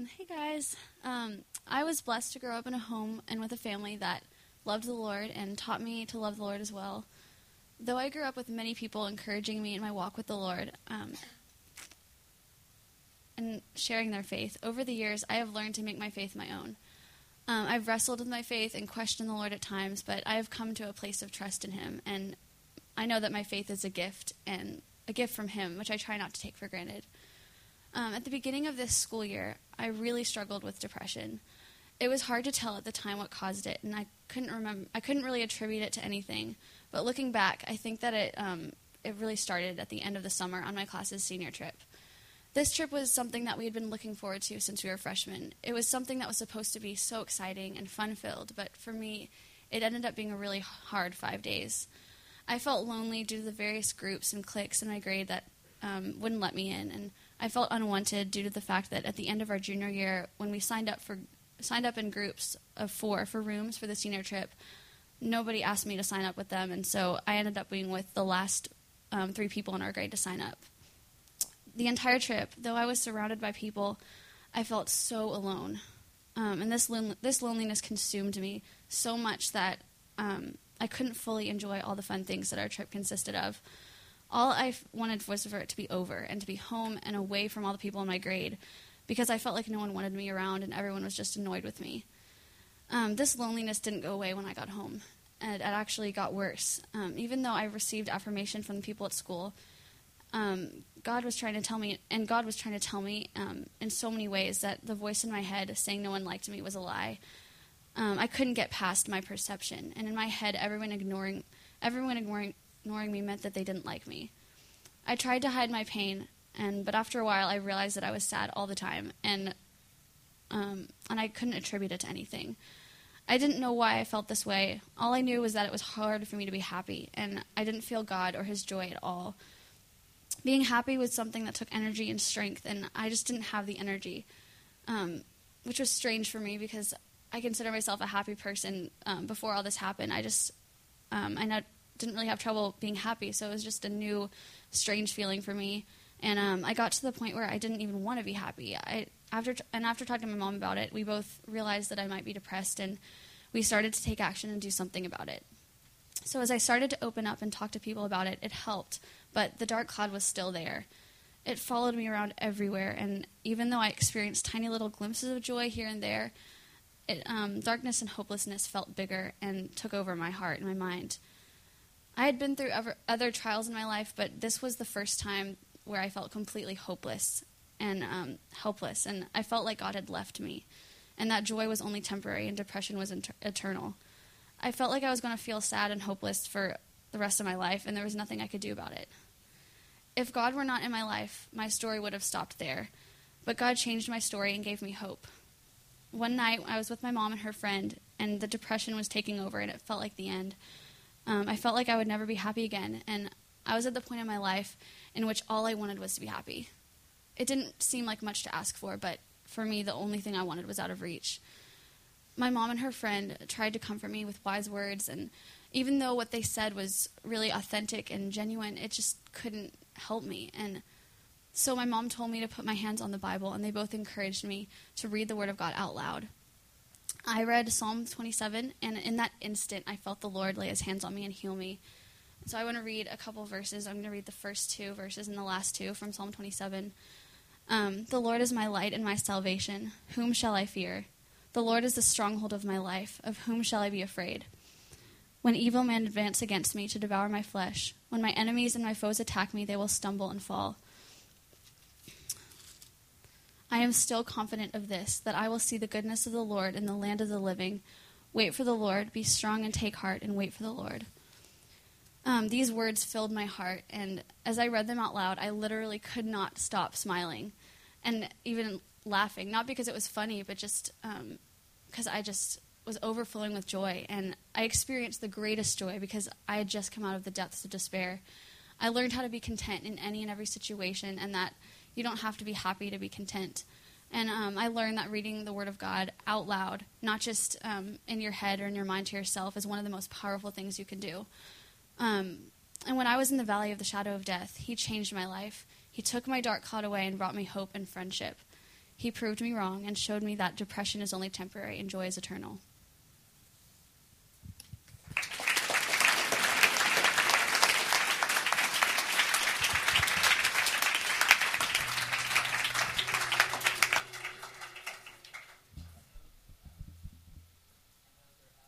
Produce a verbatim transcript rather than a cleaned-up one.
Um, hey guys. Um, I was blessed to grow up in a home and with a family that loved the Lord and taught me to love the Lord as well. Though I grew up with many people encouraging me in my walk with the Lord um, and sharing their faith, over the years I have learned to make my faith my own. Um, I've wrestled with my faith and questioned the Lord at times, but I have come to a place of trust in Him, and I know that my faith is a gift, and a gift from Him, which I try not to take for granted. Um, at the beginning of this school year, I really struggled with depression. It was hard to tell at the time what caused it, and I couldn't remember. I couldn't really attribute it to anything. But looking back, I think that it um, it really started at the end of the summer on my class's senior trip. This trip was something that we had been looking forward to since we were freshmen. It was something that was supposed to be so exciting and fun-filled, but for me, it ended up being a really hard five days. I felt lonely due to the various groups and cliques in my grade that um, wouldn't let me in, and I felt unwanted due to the fact that at the end of our junior year, when we signed up for signed up in groups of four for rooms for the senior trip, nobody asked me to sign up with them, and so I ended up being with the last um, three people in our grade to sign up. The entire trip, though I was surrounded by people, I felt so alone, um, and this lon- this loneliness consumed me so much that um, I couldn't fully enjoy all the fun things that our trip consisted of. All I f- wanted was for it to be over and to be home and away from all the people in my grade, because I felt like no one wanted me around and everyone was just annoyed with me. Um, this loneliness didn't go away when I got home, and it actually got worse. Um, even though I received affirmation from the people at school, um, God was trying to tell me, and God was trying to tell me um, in so many ways that the voice in my head saying no one liked me was a lie. Um, I couldn't get past my perception, and in my head, everyone ignoring, everyone ignoring. Ignoring me meant that they didn't like me. I tried to hide my pain, and but after a while, I realized that I was sad all the time, and um, and I couldn't attribute it to anything. I didn't know why I felt this way. All I knew was that it was hard for me to be happy, and I didn't feel God or His joy at all. Being happy was something that took energy and strength, and I just didn't have the energy, um, which was strange for me because I consider myself a happy person. Um, before all this happened, I just um, I not. didn't really have trouble being happy, so it was just a new, strange feeling for me. And um, I got to the point where I didn't even want to be happy. I after and after talking to my mom about it, we both realized that I might be depressed, and we started to take action and do something about it. So as I started to open up and talk to people about it, it helped, but the dark cloud was still there. It followed me around everywhere, and even though I experienced tiny little glimpses of joy here and there, it, um, darkness and hopelessness felt bigger and took over my heart and my mind. I had been through other, other trials in my life, but this was the first time where I felt completely hopeless and um, helpless, and I felt like God had left me, and that joy was only temporary and depression was inter- eternal. I felt like I was going to feel sad and hopeless for the rest of my life, and there was nothing I could do about it. If God were not in my life, my story would have stopped there, but God changed my story and gave me hope. One night, I was with my mom and her friend, and the depression was taking over, and it felt like the end. Um, I felt like I would never be happy again, and I was at the point in my life in which all I wanted was to be happy. It didn't seem like much to ask for, but for me, the only thing I wanted was out of reach. My mom and her friend tried to comfort me with wise words, and even though what they said was really authentic and genuine, it just couldn't help me. And so my mom told me to put my hands on the Bible, and they both encouraged me to read the Word of God out loud. I read Psalm twenty-seven, and in that instant, I felt the Lord lay His hands on me and heal me. So I want to read a couple verses. I'm going to read the first two verses and the last two from Psalm twenty-seven. Um, the Lord is my light and my salvation. Whom shall I fear? The Lord is the stronghold of my life. Of whom shall I be afraid? When evil men advance against me to devour my flesh, when my enemies and my foes attack me, they will stumble and fall. I am still confident of this, that I will see the goodness of the Lord in the land of the living. Wait for the Lord, be strong and take heart, and wait for the Lord. Um, these words filled my heart, and as I read them out loud, I literally could not stop smiling and even laughing, not because it was funny, but just um, because I just was overflowing with joy, and I experienced the greatest joy because I had just come out of the depths of despair. I learned how to be content in any and every situation, and that you don't have to be happy to be content. And um, I learned that reading the Word of God out loud, not just um, in your head or in your mind to yourself, is one of the most powerful things you can do. Um, and when I was in the valley of the shadow of death, He changed my life. He took my dark cloud away and brought me hope and friendship. He proved me wrong and showed me that depression is only temporary and joy is eternal.